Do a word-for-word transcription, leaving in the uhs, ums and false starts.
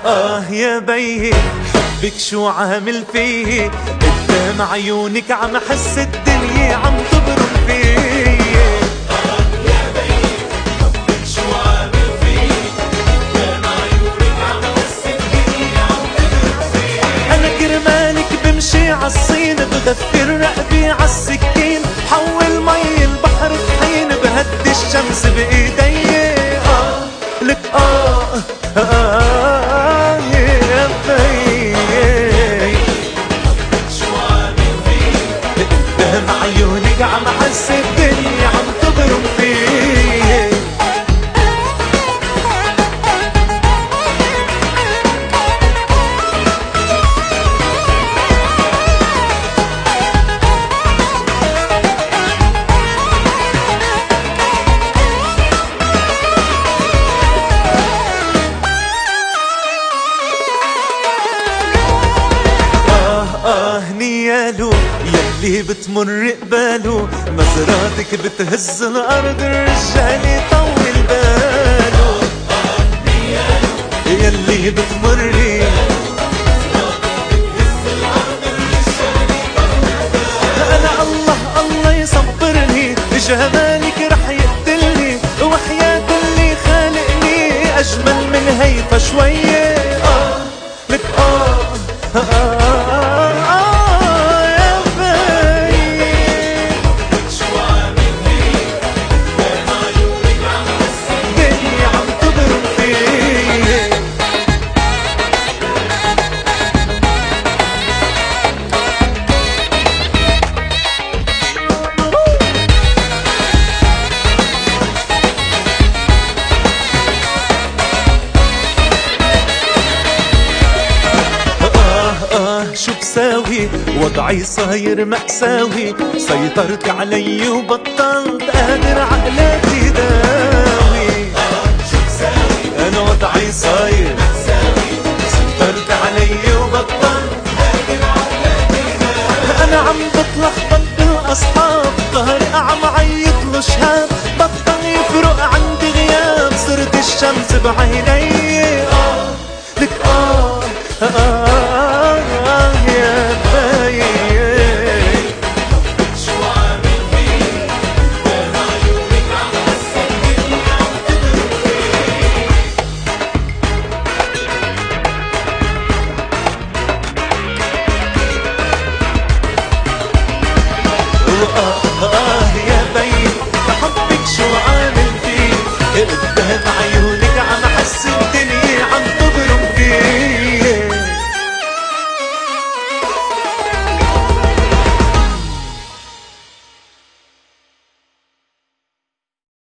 آه يا بيه حبك شو عامل فيه، قدام عيونك عم حس الدنيا عم تبرم فيه. آه يا بيه حبك شو عامل فيه، قدام عيونك عم حس الدنيا عم تبرم فيه. أنا كرمالك بمشي عالصين، بغفر رقبي عالسكين، حول مي البحر طحين، بهدي الشمس بإيدي. آه لك آه آه يا بيه حبك شو عامل فيه، قدام عيونك عم حس الدنيا عم تبرم فيه. نيالو يلي بتمر قباله، نظراتك بتهز الارض، الرجال يطول باله. آه نيالو يلي بتمري بتهز الأرض، الرجال يطول باله. انا الله الله يصبرني، جمالك رح يقتلني، وحياة اللي خالقني اجمل من هيفا شوية. اه لك اه, آه شو بساوي وضعي صاير مأساوي، سيطرت علي وبطلت قادر عقلاتي داوي. شو بساوي أنا وضعي صاير مأساوي، سيطرت علي وبطلت قادر عقلاتي داوي. أنا عم بتلخبط بالأصحاب، ظهري عم عيط له شهاب، بطل يفرق عندي غياب، صرت الشمس بعيني. آه لك آه آه, آه, آه يا باين حبك شو عامل فيه، قدام عيونك عم حس الدنيا عم تبرم فيه. آه آه يا باين حبك شو عامل فيه، قدام عيونك